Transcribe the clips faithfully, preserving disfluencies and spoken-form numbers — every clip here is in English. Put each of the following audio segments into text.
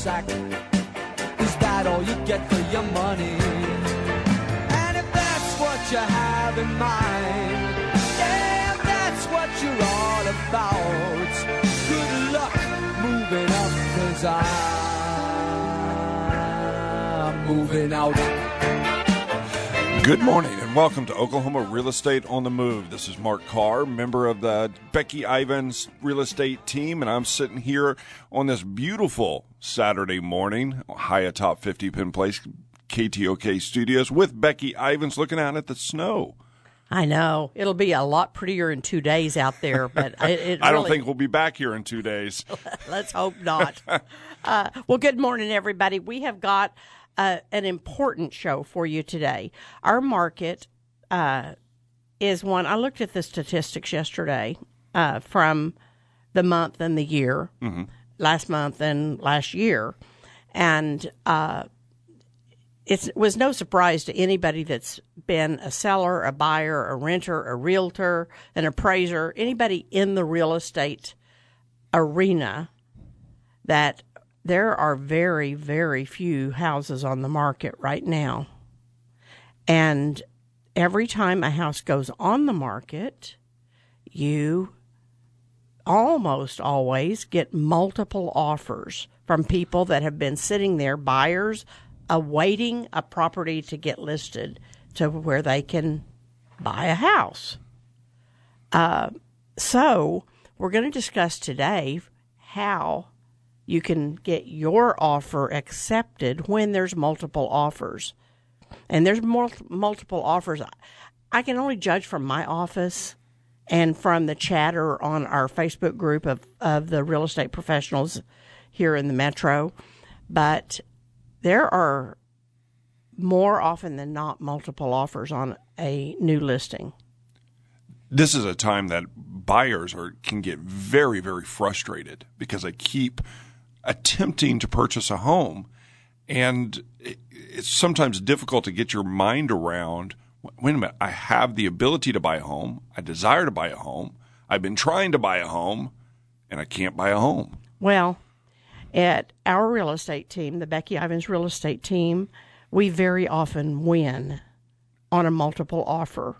sack. Is that all you get for your money? And if that's what you have in mind, yeah, if that's what you're all about, good luck moving up, 'cause I'm moving out. Good morning and welcome to Oklahoma Real Estate on the Move. This is Mark Carr, member of the Becky Ivins real estate team, and I'm sitting here on this beautiful Saturday morning, high atop fifty Penn Place, K T O K Studios, with Becky Ivins looking out at the snow. I know. It'll be a lot prettier in two days out there, but it, it I really, don't think we'll be back here in two days. Let's hope not. uh, well, good morning, everybody. We have got Uh, an important show for you today. Our market uh, is one. I looked at the statistics yesterday uh, from the month and the year, mm-hmm. last month and last year, and uh, it was no surprise to anybody that's been a seller, a buyer, a renter, a realtor, an appraiser, anybody in the real estate arena, that there are very, very few houses on the market right now. And every time a house goes on the market, you almost always get multiple offers from people that have been sitting there, buyers awaiting a property to get listed to where they can buy a house. Uh, so we're going to discuss today how you can get your offer accepted when there's multiple offers. And there's mul- multiple offers. I can only judge from my office and from the chatter on our Facebook group of, of the real estate professionals here in the metro. But there are more often than not multiple offers on a new listing. This is a time that buyers are can get very, very frustrated because they keep attempting to purchase a home, and it's sometimes difficult to get your mind around, wait a minute, I have the ability to buy a home, I desire to buy a home, I've been trying to buy a home, and I can't buy a home. Well, at our real estate team, the Becky Ivins real estate team, we very often win on a multiple offer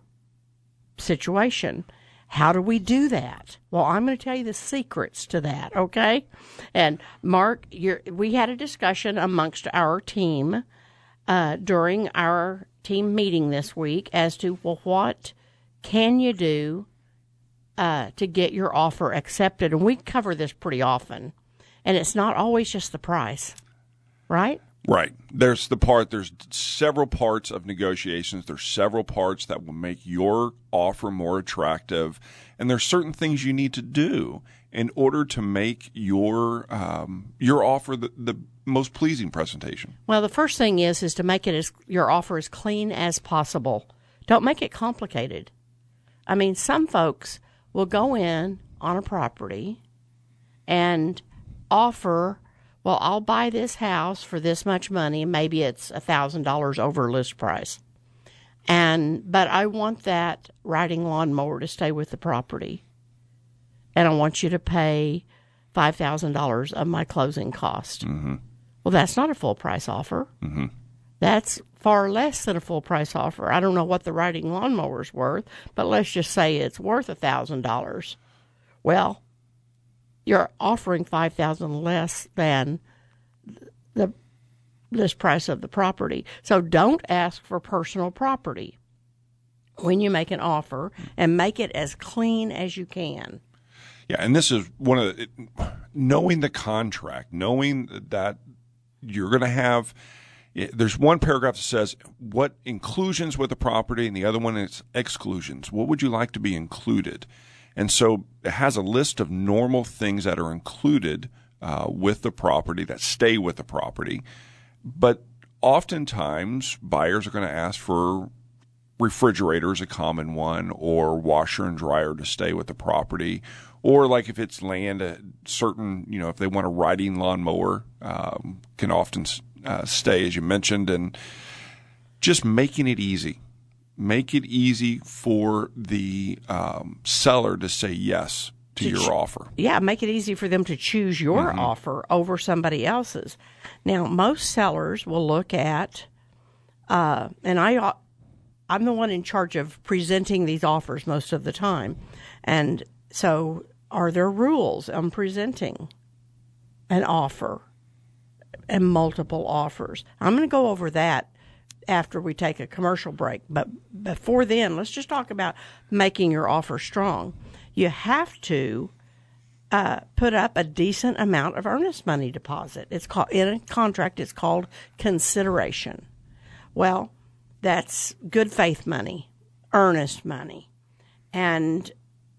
situation. How do we do that? Well, I'm going to tell you the secrets to that, okay? And Mark, you're, we had a discussion amongst our team uh, during our team meeting this week as to, well, what can you do uh, to get your offer accepted? And we cover this pretty often. And it's not always just the price, right? Right. There's the part, there's several parts of negotiations. There's several parts that will make your offer more attractive. And there's certain things you need to do in order to make your um, your offer the, the most pleasing presentation. Well, the first thing is is to make it as your offer as clean as possible. Don't make it complicated. I mean, some folks will go in on a property and offer, well, I'll buy this house for this much money, and maybe it's one thousand dollars over list price. And but I want that riding lawnmower to stay with the property. And I want you to pay five thousand dollars of my closing cost. Mm-hmm. Well, that's not a full price offer. Mm-hmm. That's far less than a full price offer. I don't know what the riding lawnmower is worth, but let's just say it's worth one thousand dollars. Well, you're offering five thousand dollars less than the list price of the property. So don't ask for personal property when you make an offer, and make it as clean as you can. Yeah, and this is one of the, knowing the contract, knowing that you're going to have, there's one paragraph that says what inclusions with the property, and the other one is exclusions. What would you like to be included? And so it has a list of normal things that are included uh, with the property, that stay with the property. But oftentimes, buyers are going to ask for refrigerator is a common one, or washer and dryer to stay with the property. Or like if it's land, a certain, you know, if they want a riding lawnmower, um, can often uh, stay, as you mentioned, and just making it easy. Make it easy for the um, seller to say yes to, to your ch- offer. Yeah, make it easy for them to choose your mm-hmm. offer over somebody else's. Now, most sellers will look at, uh, and I, I'm the one in charge of presenting these offers most of the time. And so are there rules on presenting an offer and multiple offers? I'm going to go over that after we take a commercial break. But before then, let's just talk about making your offer strong. You have to uh, put up a decent amount of earnest money deposit. It's called, in a contract, it's called consideration. Well, that's good faith money, earnest money. And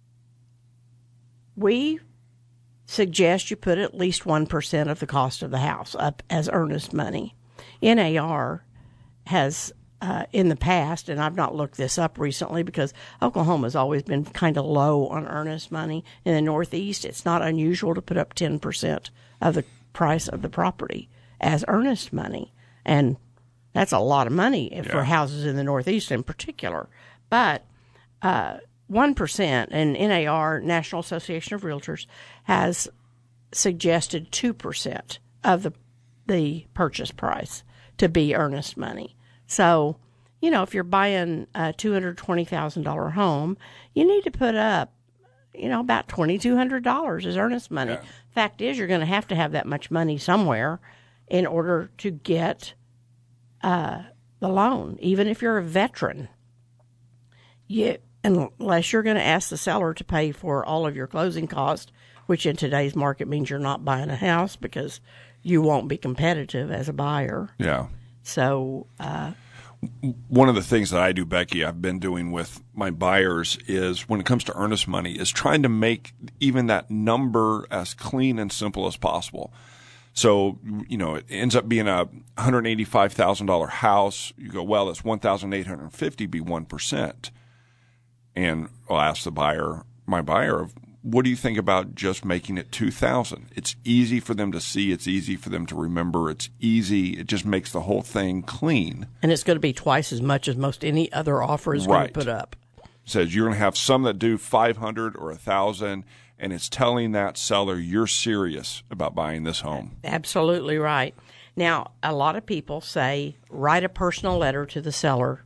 we suggest you put at least one percent of the cost of the house up as earnest money. N A R has, uh, in the past, and I've not looked this up recently because Oklahoma's always been kind of low on earnest money. In the Northeast, it's not unusual to put up ten percent of the price of the property as earnest money. And that's a lot of money yeah. for houses in the Northeast in particular. But uh, one percent, and N A R, National Association of Realtors, has suggested two percent of the the purchase price to be earnest money. So, you know, if you're buying a two hundred twenty thousand dollars home, you need to put up, you know, about twenty-two hundred dollars as earnest money. Yeah. Fact is, you're going to have to have that much money somewhere in order to get uh, the loan, even if you're a veteran. You, unless you're going to ask the seller to pay for all of your closing costs, which in today's market means you're not buying a house because you won't be competitive as a buyer. Yeah. So, uh, one of the things that I do, Becky, I've been doing with my buyers is when it comes to earnest money is trying to make even that number as clean and simple as possible. So, you know, it ends up being a one hundred eighty-five thousand dollars house. You go, well, that's one thousand eight hundred fifty dollars, be one percent. And I'll ask the buyer, my buyer, what do you think about just making it two thousand dollars? It's easy for them to see. It's easy for them to remember. It's easy. It just makes the whole thing clean. And it's going to be twice as much as most any other offer is right. going to put up. Says you're going to have some that do five hundred dollars or one thousand dollars, and it's telling that seller you're serious about buying this home. Absolutely right. Now, a lot of people say, write a personal letter to the seller.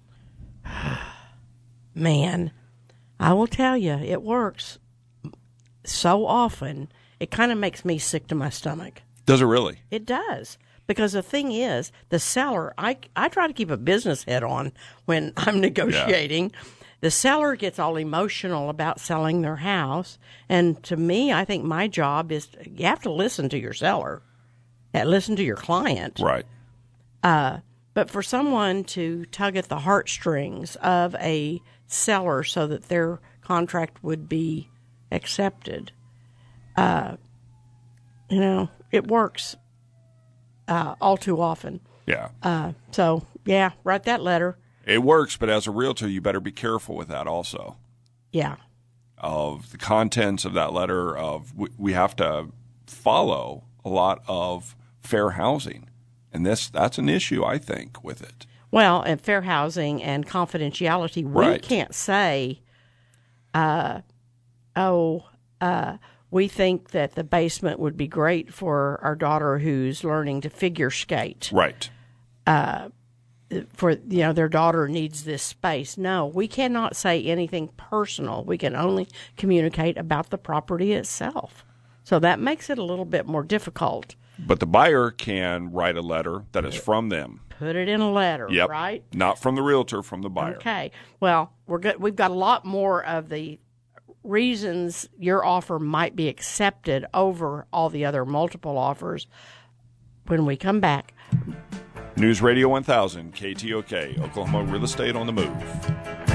Man, I will tell you, it works. So often, it kind of makes me sick to my stomach. Does it really? It does. Because the thing is, the seller, I, I try to keep a business head on when I'm negotiating. Yeah. The seller gets all emotional about selling their house. And to me, I think my job is you have to listen to your seller, and listen to your client. Right. Uh, but for someone to tug at the heartstrings of a seller so that their contract would be accepted, uh, you know, it works uh, all too often. Yeah. Uh, so, yeah, write that letter. It works, but as a realtor, you better be careful with that also. Yeah. Of the contents of that letter, of we, we have to follow a lot of fair housing. And this that's an issue, I think, with it. Well, and fair housing and confidentiality, we right. can't say, uh, oh, uh, we think that the basement would be great for our daughter who's learning to figure skate. Right. Uh, for, you know, their daughter needs this space. No, we cannot say anything personal. We can only communicate about the property itself. So that makes it a little bit more difficult. But the buyer can write a letter that is from them. Put it in a letter, yep. right? Not from the realtor, from the buyer. Okay. Well, we're good. We've got a lot more of the reasons your offer might be accepted over all the other multiple offers when we come back. News Radio one thousand, K T O K, Oklahoma Real Estate on the Move.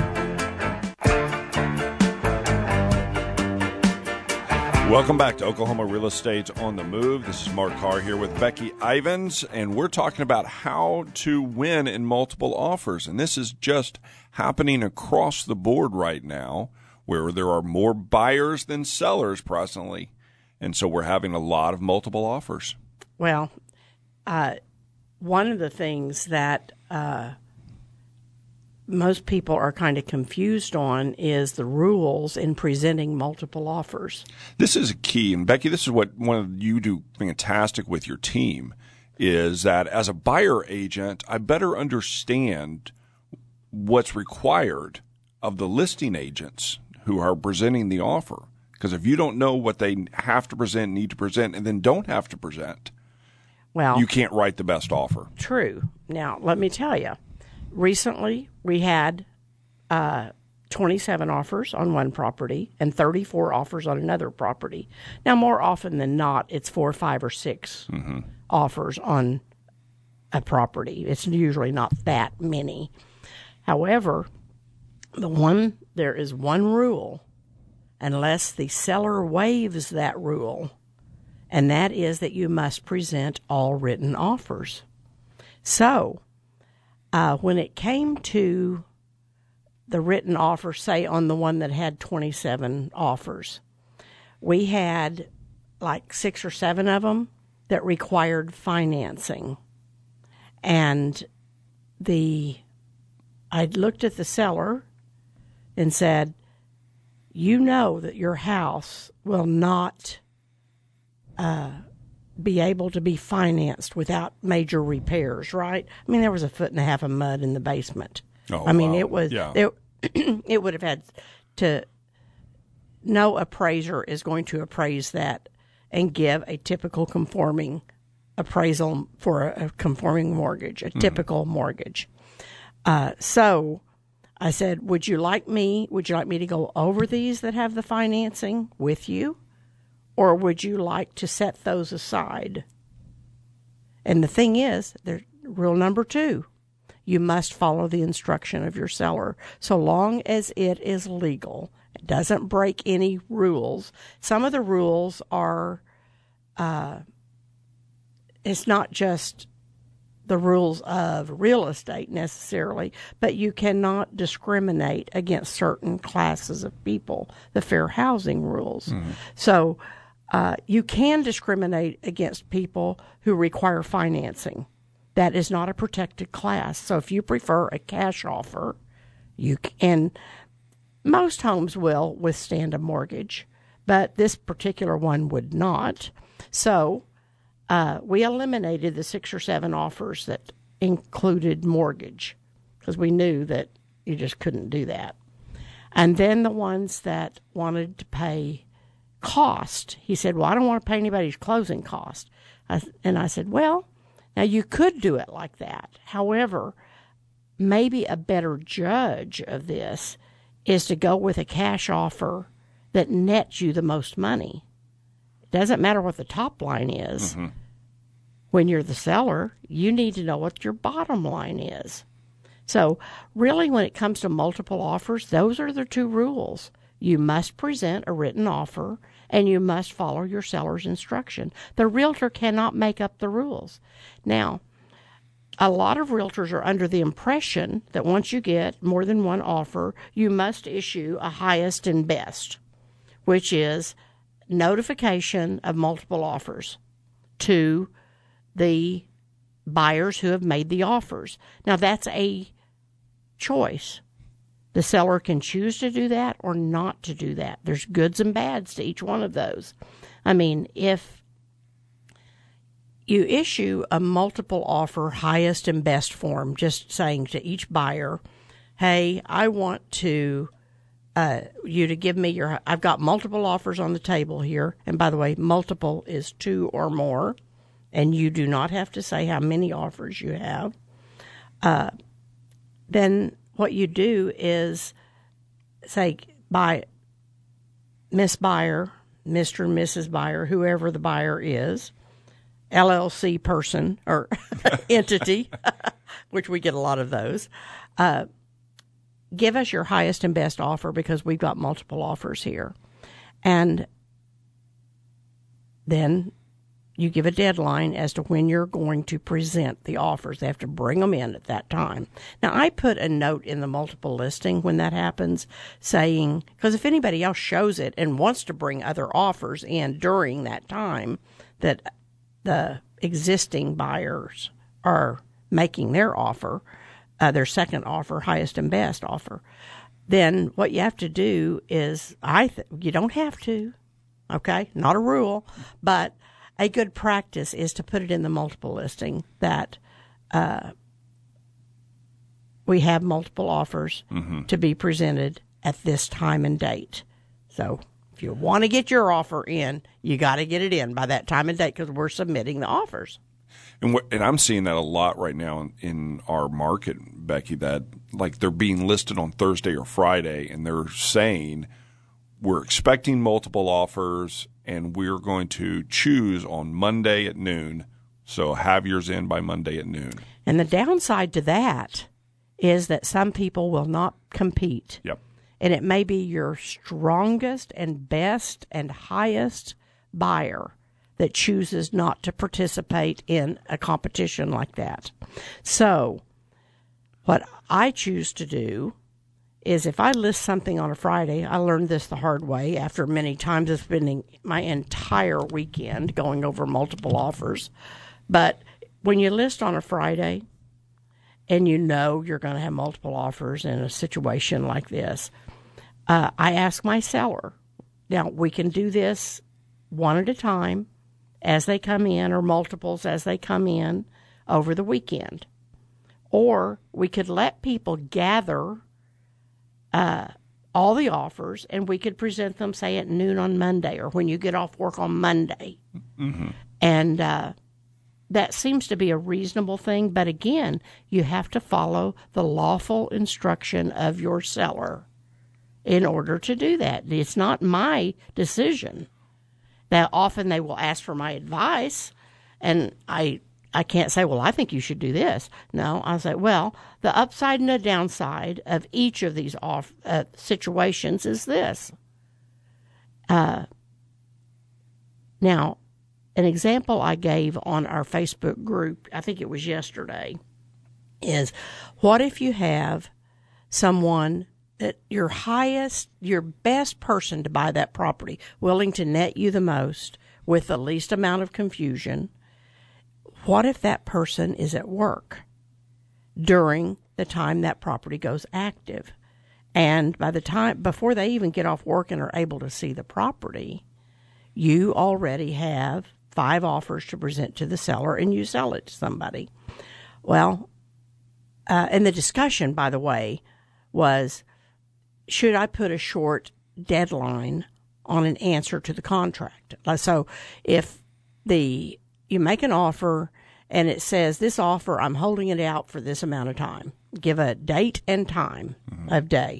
Welcome back to Oklahoma Real Estate on the Move. This is Mark Carr here with Becky Ivins, and we're talking about how to win in multiple offers. And this is just happening across the board right now, where there are more buyers than sellers presently. And so we're having a lot of multiple offers. Well, uh, one of the things that uh, most people are kind of confused on is the rules in presenting multiple offers. This is a key, and Becky, this is what one of you do fantastic with your team, is that as a buyer agent, I better understand what's required of the listing agents who are presenting the offer. Because if you don't know what they have to present, need to present, and then don't have to present, well, you can't write the best offer. True. Now, let me tell you, recently we had uh, twenty-seven offers on one property and thirty-four offers on another property. Now, more often than not, it's four, five, or six mm-hmm. offers on a property. It's usually not that many. However, the one there is one rule, unless the seller waives that rule, and that is that you must present all written offers. So, uh, when it came to the written offer, say on the one that had twenty-seven offers, we had like six or seven of them that required financing. And the I looked at the seller and said, you know that your house will not uh, be able to be financed without major repairs, right? I mean, there was a foot and a half of mud in the basement. Oh, I mean, wow. it was, yeah. it, it would have had to, no appraiser is going to appraise that and give a typical conforming appraisal for a, a conforming mortgage, a mm-hmm. typical mortgage. Uh, so I said, would you like me, would you like me to go over these that have the financing with you? Or would you like to set those aside? And the thing is, there's rule number two, you must follow the instruction of your seller. So long as it is legal, it doesn't break any rules. Some of the rules are, uh, it's not just the rules of real estate necessarily, but you cannot discriminate against certain classes of people, the fair housing rules. Mm-hmm. So uh, you can discriminate against people who require financing. That is not a protected class. So if you prefer a cash offer, you can, most homes will withstand a mortgage, but this particular one would not. So Uh, we eliminated the six or seven offers that included mortgage because we knew that you just couldn't do that. And then the ones that wanted to pay cost, he said, well, I don't want to pay anybody's closing cost. I, and I said, well, now you could do it like that. However, maybe a better judge of this is to go with a cash offer that nets you the most money. Doesn't matter what the top line is. Mm-hmm. When you're the seller, you need to know what your bottom line is. So really, when it comes to multiple offers, those are the two rules. You must present a written offer, and you must follow your seller's instruction. The realtor cannot make up the rules. Now, a lot of realtors are under the impression that once you get more than one offer, you must issue a highest and best, which is notification of multiple offers to the buyers who have made the offers. Now, that's a choice. The seller can choose to do that or not to do that. There's goods and bads to each one of those. I mean, if you issue a multiple offer highest and best form, just saying to each buyer, hey, I want to Uh, you to give me your, I've got multiple offers on the table here. And by the way, multiple is two or more. And you do not have to say how many offers you have. Uh, then what you do is say, by Miss Buyer, Mister and Missus Buyer, whoever the buyer is, L L C person or entity, which we get a lot of those, uh, give us your highest and best offer because we've got multiple offers here. And then you give a deadline as to when you're going to present the offers. They have to bring them in at that time. Now, I put a note in the multiple listing when that happens saying, because if anybody else shows it and wants to bring other offers in during that time that the existing buyers are making their offer, uh, their second offer, highest and best offer, then what you have to do is, I th- you don't have to, okay, not a rule, but a good practice is to put it in the multiple listing that uh, we have multiple offers mm-hmm. to be presented at this time and date. So if you want to get your offer in, you got to get it in by that time and date because we're submitting the offers. And what, and I'm seeing that a lot right now in, in our market, Becky, that like they're being listed on Thursday or Friday, and they're saying we're expecting multiple offers, and we're going to choose on Monday at noon. So have yours in by Monday at noon. And the downside to that is that some people will not compete. Yep. And it may be your strongest and best and highest buyer that chooses not to participate in a competition like that. So what I choose to do is if I list something on a Friday, I learned this the hard way after many times of spending my entire weekend going over multiple offers. But when you list on a Friday and you know you're going to have multiple offers in a situation like this, uh, I ask my seller. Now, we can do this one at a time as they come in, or multiples as they come in over the weekend. Or we could let people gather uh, all the offers, and we could present them, say, at noon on Monday, or when you get off work on Monday. Mm-hmm. And uh, that seems to be a reasonable thing. But again, you have to follow the lawful instruction of your seller in order to do that. It's not my decision. Now, often they will ask for my advice, and I I can't say, well, I think you should do this. No, I'll say, well, the upside and the downside of each of these off, uh, situations is this. Uh, now, an example I gave on our Facebook group, I think it was yesterday, is what if you have someone that your highest, your best person to buy that property, willing to net you the most with the least amount of confusion. What if that person is at work during the time that property goes active? And by the time, before they even get off work and are able to see the property, you already have five offers to present to the seller and you sell it to somebody. Well, uh, and the discussion, by the way, was, should I put a short deadline on an answer to the contract? So if the you make an offer and it says, this offer, I'm holding it out for this amount of time, give a date and time mm-hmm. of day.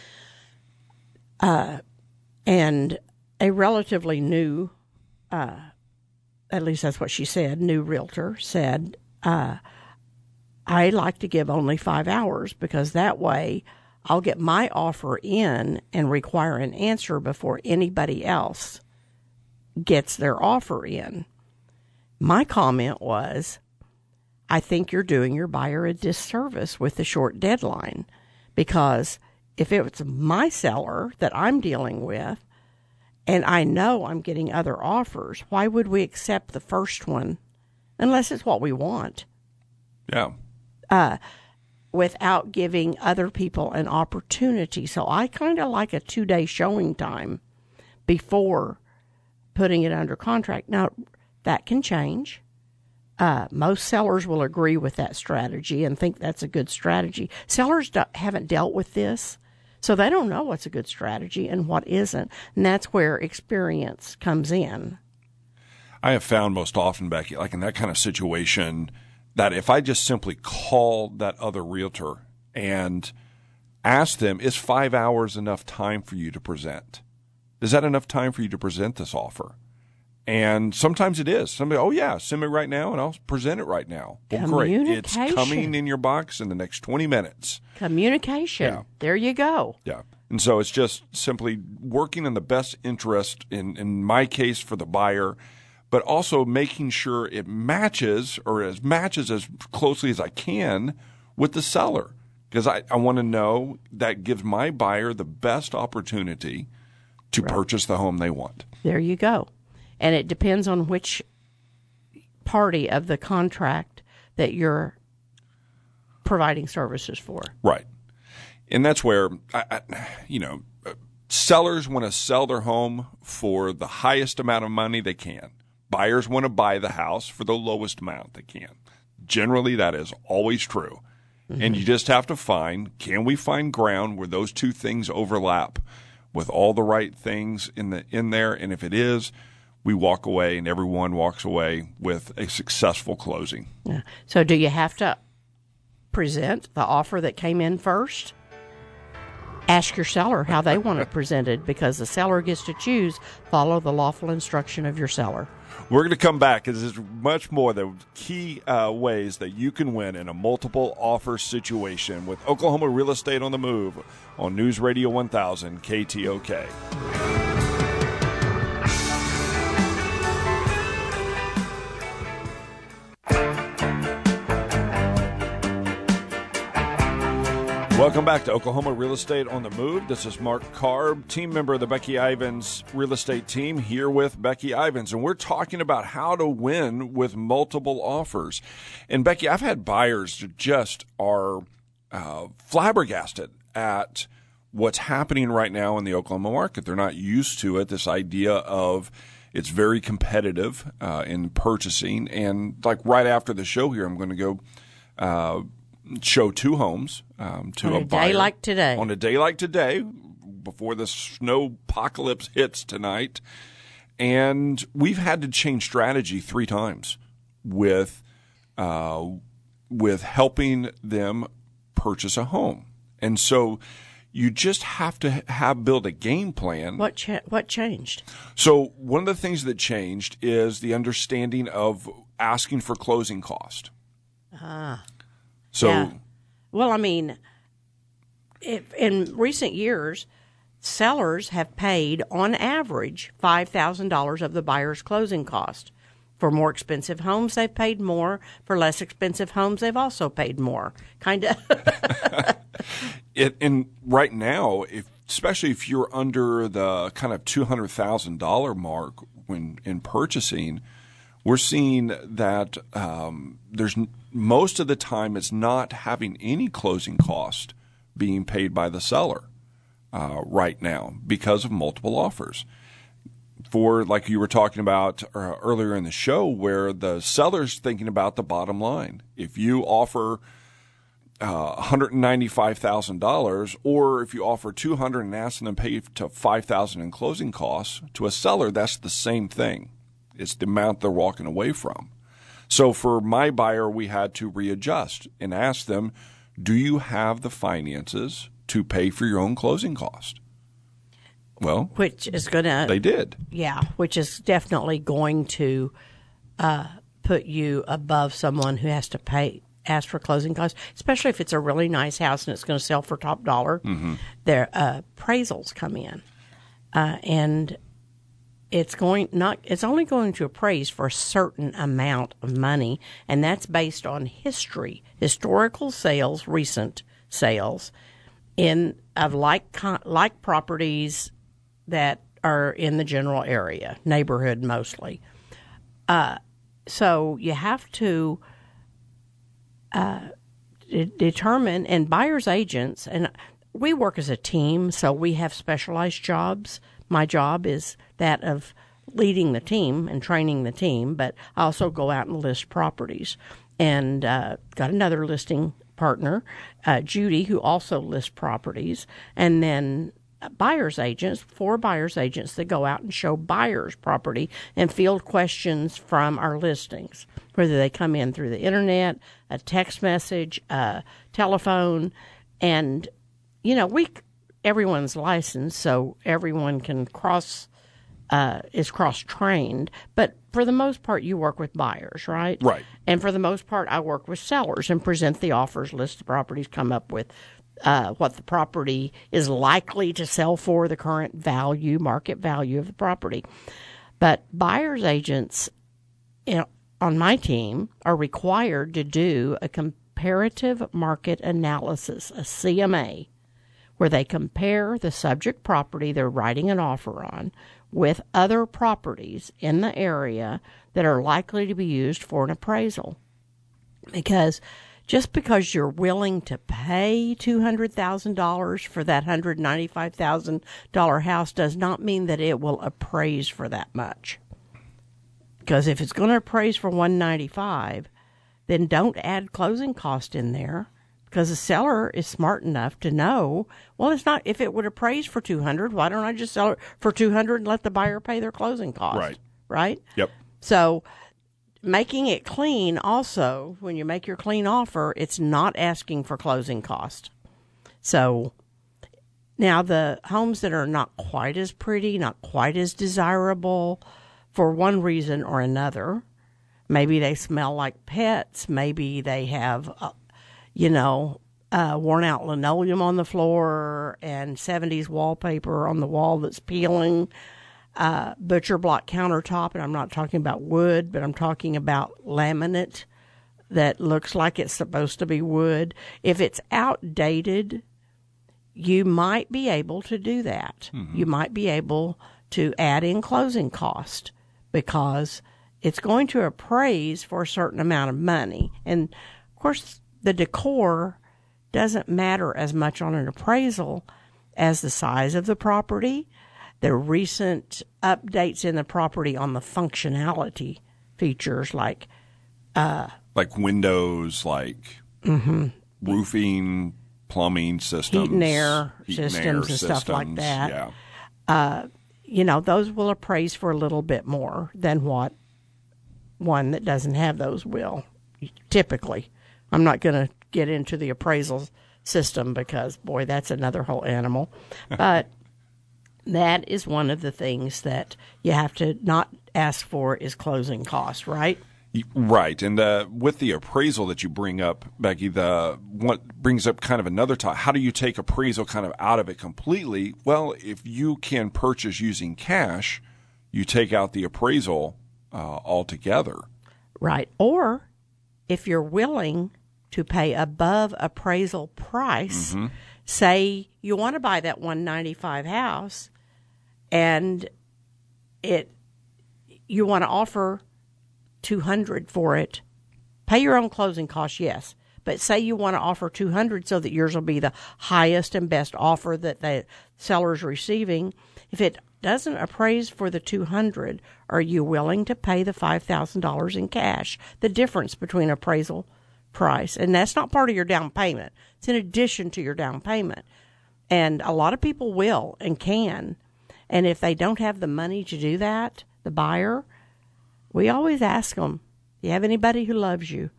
Uh, and a relatively new, uh, at least that's what she said, new realtor said, uh, I like to give only five hours because that way I'll get my offer in and require an answer before anybody else gets their offer in. My comment was, I think you're doing your buyer a disservice with the short deadline, because if it's my seller that I'm dealing with and I know I'm getting other offers, why would we accept the first one unless it's what we want? Yeah. Uh, without giving other people an opportunity. So I kind of like a two-day showing time before putting it under contract. Now, that can change. Uh, most sellers will agree with that strategy and think that's a good strategy. Sellers do- haven't dealt with this, so they don't know what's a good strategy and what isn't, and that's where experience comes in. I have found most often, Becky, like in that kind of situation, that if I just simply call that other realtor and ask them, is five hours enough time for you to present? Is that enough time for you to present this offer? And sometimes it is. Somebody, oh, yeah, send me right now and I'll present it right now. Well, great. It's coming in your box in the next twenty minutes. Communication. Yeah. There you go. Yeah. And so it's just simply working in the best interest, in, in my case, for the buyer, but also making sure it matches or as matches as closely as I can with the seller. Because I, I want to know that gives my buyer the best opportunity to right. purchase the home they want. There you go. And it depends on which party of the contract that you're providing services for. Right. And that's where, I, I, you know, sellers want to sell their home for the highest amount of money they can. Buyers want to buy the house for the lowest amount they can. Generally, that is always true. Mm-hmm. And you just have to find, can we find ground where those two things overlap with all the right things in the in there? And if it is, we walk away and everyone walks away with a successful closing. Yeah. So do you have to present the offer that came in first? Ask your seller how they want it presented, because the seller gets to choose. Follow the lawful instruction of your seller. We're going to come back because there's much more. The key uh, ways that you can win in a multiple offer situation with Oklahoma Real Estate on the Move on News Radio one thousand K T O K. Welcome back to Oklahoma Real Estate on the Move. This is Mark Karb, team member of the Becky Ivins Real Estate team, here with Becky Ivins. And we're talking about how to win with multiple offers. And Becky, I've had buyers that just are uh, flabbergasted at what's happening right now in the Oklahoma market. They're not used to it, this idea of it's very competitive uh, in purchasing. And like right after the show here, I'm going to go uh, show two homes um, to on a, a buyer. day like today. On a day like today, before the snow apocalypse hits tonight. And we've had to change strategy three times with uh, with helping them purchase a home. And so you just have to have build a game plan. What cha- what changed? So one of the things that changed is the understanding of asking for closing cost. Ah. So, yeah. Well, I mean, if, in recent years, sellers have paid, on average, five thousand dollars of the buyer's closing cost. For more expensive homes, they've paid more. For less expensive homes, they've also paid more. Kind of. it, and right now, if, especially if you're under the kind of two hundred thousand dollars mark when in purchasing, we're seeing that um, there's most of the time it's not having any closing cost being paid by the seller uh, right now because of multiple offers. For, like you were talking about uh, earlier in the show, where the seller's thinking about the bottom line. If you offer uh, one hundred ninety-five thousand dollars, or if you offer two hundred thousand dollars and ask them to pay to five thousand dollars in closing costs, to a seller, that's the same thing. It's the amount they're walking away from. So for my buyer, we had to readjust and ask them, do you have the finances to pay for your own closing cost? Well, which is going to, they did. Yeah, which is definitely going to uh, put you above someone who has to pay, ask for closing costs, especially if it's a really nice house and it's going to sell for top dollar. Mm-hmm. Their uh, appraisals come in, uh, and it's going not. It's only going to appraise for a certain amount of money, and that's based on history, historical sales, recent sales, in of like like properties that are in the general area, neighborhood mostly. Uh, so you have to uh, de- determine, and buyer's agents, and we work as a team, so we have specialized jobs. My job is that of leading the team and training the team, but I also go out and list properties. And uh, got another listing partner, uh, Judy, who also lists properties, and then buyer's agents, four buyer's agents that go out and show buyers property and field questions from our listings, whether they come in through the internet, a text message, a telephone, and, you know, we everyone's licensed, so everyone can cross, uh, is cross-trained, but for the most part, you work with buyers, right? Right. And for the most part, I work with sellers and present the offers, list the properties, come up with Uh, what the property is likely to sell for, the current value, market value of the property. But buyer's agents you know, on my team are required to do a comparative market analysis, a C M A, where they compare the subject property they're writing an offer on with other properties in the area that are likely to be used for an appraisal. Because just because you're willing to pay two hundred thousand dollars for that one hundred ninety-five thousand dollars house does not mean that it will appraise for that much. Because if it's going to appraise for one hundred ninety-five thousand dollars, then don't add closing cost in there, because the seller is smart enough to know, well, it's not, if it would appraise for two hundred dollars, why don't I just sell it for two hundred dollars and let the buyer pay their closing cost? Right. Right? Yep. So making it clean also, when you make your clean offer, it's not asking for closing cost. So now the homes that are not quite as pretty, not quite as desirable for one reason or another, maybe they smell like pets, maybe they have, uh, you know, uh, worn out linoleum on the floor and seventies wallpaper on the wall that's peeling, uh, butcher block countertop, and I'm not talking about wood, but I'm talking about laminate that looks like it's supposed to be wood. If it's outdated, you might be able to do that. Mm-hmm. You might be able to add in closing cost because it's going to appraise for a certain amount of money. And, of course, the decor doesn't matter as much on an appraisal as the size of the property, the recent updates in the property on the functionality features like uh, like windows, like mm-hmm. roofing, plumbing systems, heat and air heat systems and, air and systems, stuff like that. Yeah. Uh, you know, those will appraise for a little bit more than what one that doesn't have those will, typically. I'm not going to get into the appraisal system because, boy, that's another whole animal. But that is one of the things that you have to not ask for is closing costs, right? Right. And uh, with the appraisal that you bring up, Becky, the what brings up kind of another topic. How do you take appraisal kind of out of it completely? Well, if you can purchase using cash, you take out the appraisal uh, altogether. Right. Or if you're willing to pay above appraisal price, mm-hmm. say you want to buy that one ninety-five house and it you want to offer two hundred for it, pay your own closing costs, yes. But say you want to offer two hundred so that yours will be the highest and best offer that the seller's receiving. If it doesn't appraise for the two hundred, are you willing to pay the five thousand dollars in cash, the difference between appraisal price? And that's not part of your down payment. It's in addition to your down payment. And a lot of people will and can. And if they don't have the money to do that, the buyer, we always ask them, do you have anybody who loves you?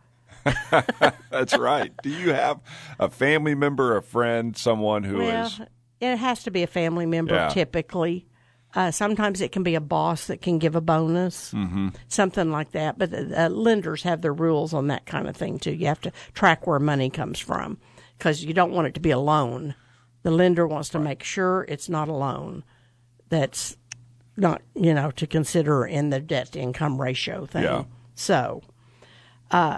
That's right. Do you have a family member, a friend, someone who well, is... It has to be a family member, yeah. typically. Uh, sometimes it can be a boss that can give a bonus, mm-hmm. something like that. But uh, lenders have their rules on that kind of thing, too. You have to track where money comes from because you don't want it to be a loan. The lender wants to make sure it's not a loan. That's not, you know, to consider in the debt-to-income ratio thing. Yeah. So, uh,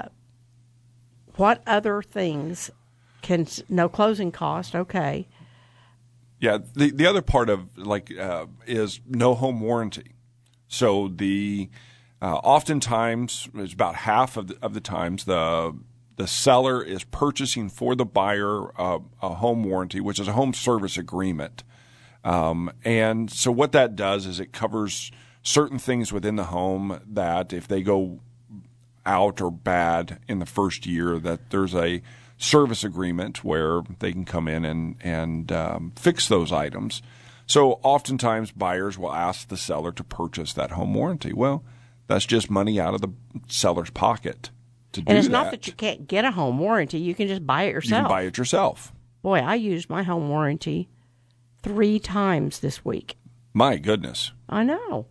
what other things can, no closing cost, okay. Yeah, the the other part of like uh, is no home warranty. So the uh, oftentimes it's about half of the, of the times the the seller is purchasing for the buyer uh, a home warranty, which is a home service agreement. Um, and so what that does is it covers certain things within the home that if they go out or bad in the first year, that there's a service agreement where they can come in and, and um, fix those items. So oftentimes buyers will ask the seller to purchase that home warranty. Well, that's just money out of the seller's pocket to do that. And it's not that you can't get a home warranty. You can just buy it yourself. You can buy it yourself. Boy, I used my home warranty three times this week. My goodness. I know.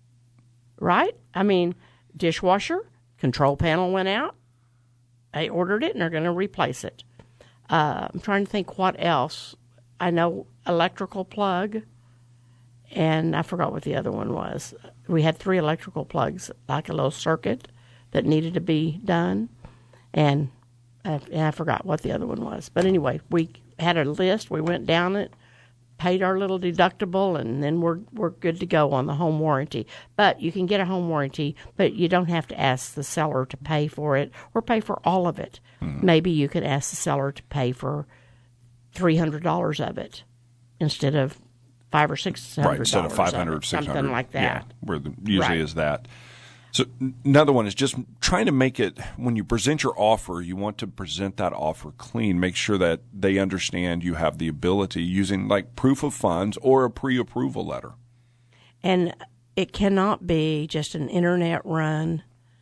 Right? I mean, dishwasher, control panel went out. They ordered it, and they're going to replace it. Uh, I'm trying to think what else. I know electrical plug, and I forgot what the other one was. We had three electrical plugs, like a little circuit that needed to be done, and I, and I forgot what the other one was. But anyway, we had a list. We went down it. paid our little deductible, and then we're we're good to go on the home warranty. But you can get a home warranty, but you don't have to ask the seller to pay for it or pay for all of it. Mm-hmm. Maybe you could ask the seller to pay for three hundred dollars of it instead of five or six hundred dollars. Right, instead of five hundred, six hundred, something like that. Yeah, where the, usually right. is that. So another one is just trying to make it, when you present your offer, you want to present that offer clean. Make sure that they understand you have the ability, using like proof of funds or a pre-approval letter. And it cannot be just an internet-run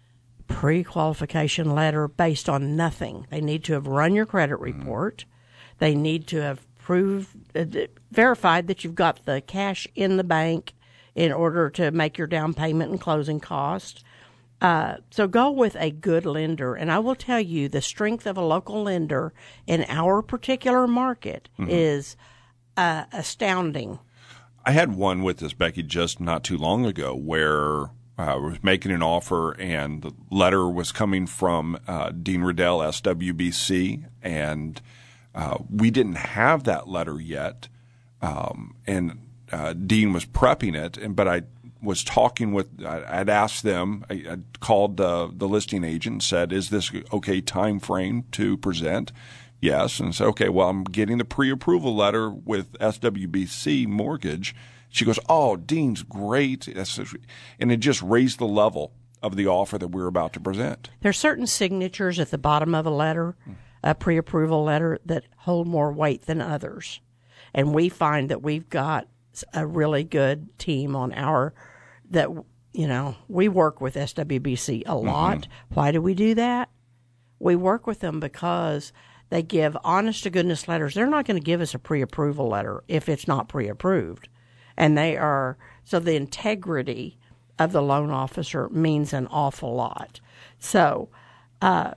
pre-qualification letter based on nothing. They need to have run your credit report. Mm-hmm. They need to have proved, uh, verified that you've got the cash in the bank in order to make your down payment and closing cost. Uh, so go with a good lender. And I will tell you, the strength of a local lender in our particular market mm-hmm. is uh, astounding. I had one with this, Becky, just not too long ago where uh, I was making an offer and the letter was coming from uh, Dean Riddell, S W B C, and uh, we didn't have that letter yet. Um, and Uh, Dean was prepping it, and but I was talking with. I, I'd asked them. I, I called uh, the listing agent and said, "Is this okay time frame to present?" Yes, and said, "Okay, well, I'm getting the pre-approval letter with S W B C Mortgage." She goes, "Oh, Dean's great," and it just raised the level of the offer that we were about to present. There's certain signatures at the bottom of a letter, a pre-approval letter, that hold more weight than others, and we find that we've got a really good team on our, that, you know, we work with S W B C a lot. Mm-hmm. Why do we do that? We work with them because they give honest to goodness letters. They're not going to give us a pre-approval letter if it's not pre-approved. And they are, so the integrity of the loan officer means an awful lot. So, uh,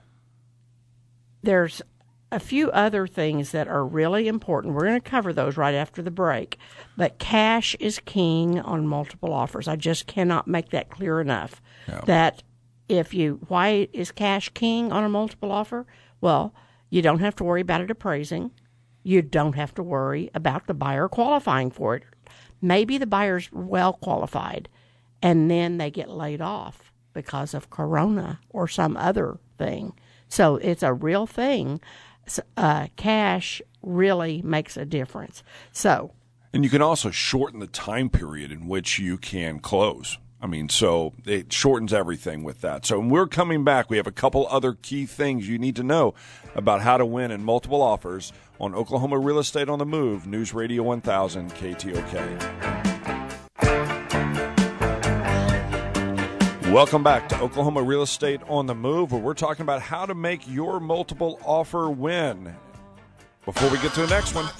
there's a few other things that are really important. We're going to cover those right after the break. But cash is king on multiple offers. I just cannot make that clear enough. Yeah. That if you, why is cash king on a multiple offer? Well, you don't have to worry about it appraising. You don't have to worry about the buyer qualifying for it. Maybe the buyer's well qualified, and then they get laid off because of Corona or some other thing. So it's a real thing. Uh, cash really makes a difference. So, and you can also shorten the time period in which you can close. I mean, so it shortens everything with that. So when we're coming back, we have a couple other key things you need to know about how to win in multiple offers on Oklahoma Real Estate on the Move, News Radio one thousand K T O K. Welcome back to Oklahoma Real Estate on the Move, where we're talking about how to make your multiple offer win. Before we get to the next one,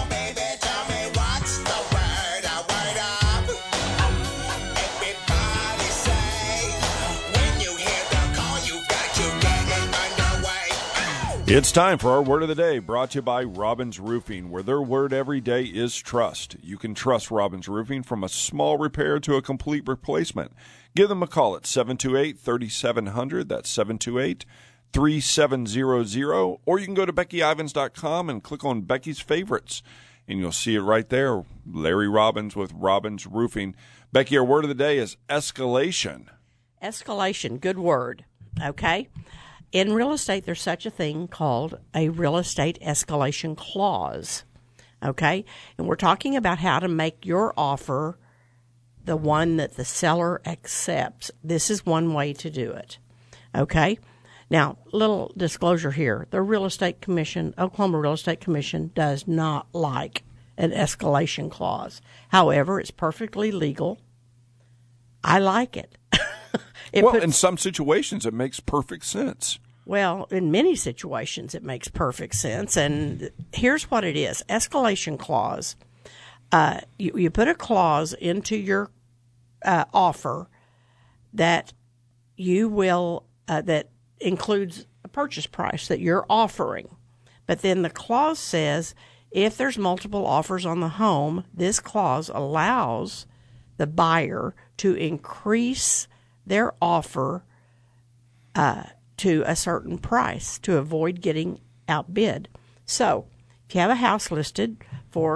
it's time for our Word of the Day, brought to you by Robbins Roofing, where their word every day is trust. You can trust Robbins Roofing from a small repair to a complete replacement. Give them a call at seven two eight, three seven zero zero. That's seven two eight, three seven zero zero. Or you can go to Becky Ivins dot com and click on Becky's Favorites, and you'll see it right there. Larry Robbins with Robbins Roofing. Becky, our word of the day is escalation. Escalation, good word, okay? In real estate, there's such a thing called a real estate escalation clause, okay? And we're talking about how to make your offer the one that the seller accepts. This is one way to do it, okay? Now, little disclosure here. The Real Estate Commission, Oklahoma Real Estate Commission, does not like an escalation clause. However, it's perfectly legal. I like it. It well, puts, in some situations, it makes perfect sense. Well, in many situations, it makes perfect sense. And here's what it is. Escalation clause. Uh, you, you put a clause into your uh, offer that you will, uh, that includes a purchase price that you're offering. But then the clause says if there's multiple offers on the home, this clause allows the buyer to increase their offer uh, to a certain price to avoid getting outbid. So if you have a house listed for,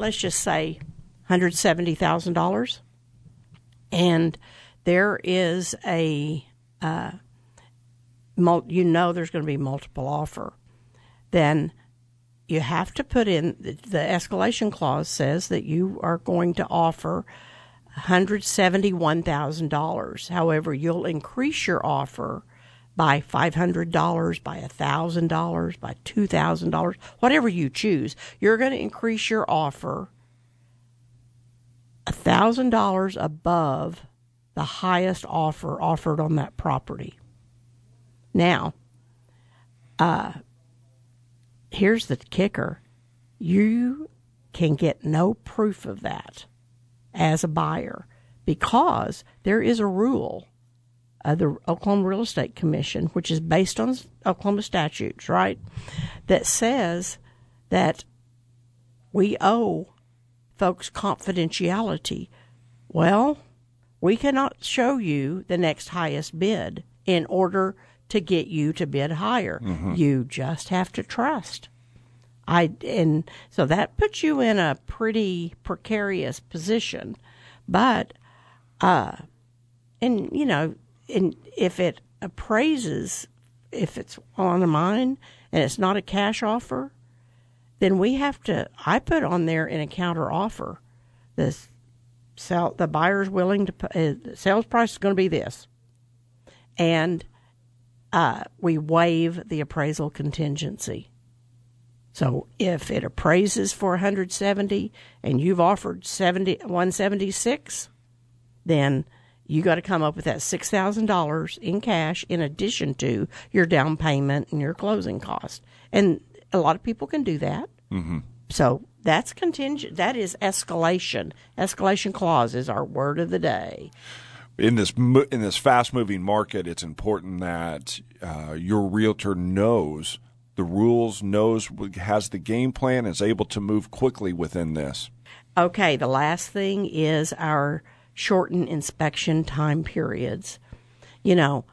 let's just say one hundred seventy thousand dollars, and there is a, uh, mul- you know there's going to be multiple offer, then you have to put in, the, the escalation clause says that you are going to offer one hundred seventy-one thousand dollars. However, you'll increase your offer by five hundred dollars, by one thousand dollars, by two thousand dollars, whatever you choose. You're going to increase your offer one thousand dollars above the highest offer offered on that property. Now, uh, here's the kicker. You can get no proof of that as a buyer because there is a rule of the Oklahoma Real Estate Commission, which is based on Oklahoma statutes, right, that says that we owe folks confidentiality. Well, we cannot show you the next highest bid in order to get you to bid higher. Mm-hmm. You just have to trust. I and so that puts you in a pretty precarious position, but uh, and you know, and if it appraises, if it's on a mine and it's not a cash offer, then we have to. I put on there in a counter offer, the sell the buyer's willing to pay, uh, the sales price is going to be this, and uh, we waive the appraisal contingency. So if it appraises for one hundred seventy and you've offered seventy, one seventy-six, then you got to come up with that six thousand dollars in cash in addition to your down payment and your closing cost. And a lot of people can do that. Mm-hmm. So that's contingent. That is escalation. Escalation clause is our word of the day. In this in this fast-moving market, it's important that uh, your realtor knows the rules, knows, has the game plan, is able to move quickly within this. Okay, the last thing is our shortened inspection time periods. You know,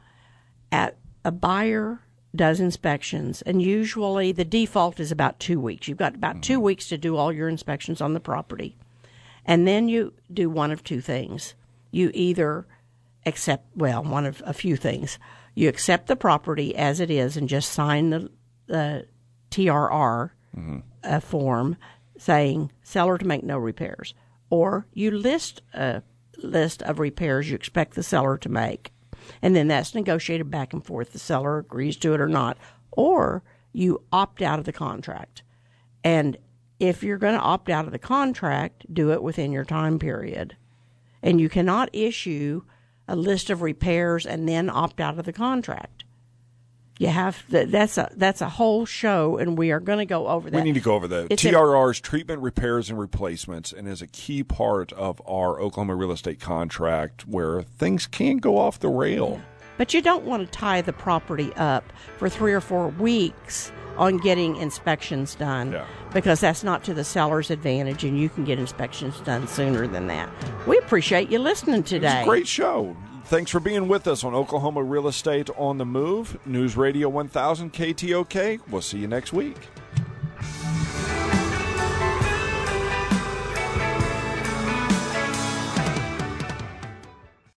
at a buyer does inspections, and usually the default is about two weeks. You've got about mm-hmm. two weeks to do all your inspections on the property. And then you do one of two things. You either accept, well, one of a few things. You accept the property as it is and just sign the the T R R mm-hmm. uh, form saying seller to make no repairs, or you list a list of repairs you expect the seller to make, and then that's negotiated back and forth. The seller agrees to it or not, or you opt out of the contract. And if you're going to opt out of the contract, do it within your time period. And you cannot issue a list of repairs and then opt out of the contract. You have that's a that's a whole show, and we are going to go over that. We need to go over that. It's T R R's treatment, repairs, and replacements, and is a key part of our Oklahoma real estate contract where things can go off the rail. But you don't want to tie the property up for three or four weeks on getting inspections done, yeah. because that's not to the seller's advantage, and you can get inspections done sooner than that. We appreciate you listening today. It's a great show. Thanks for being with us on Oklahoma Real Estate on the Move, News Radio one thousand K T O K. We'll see you next week.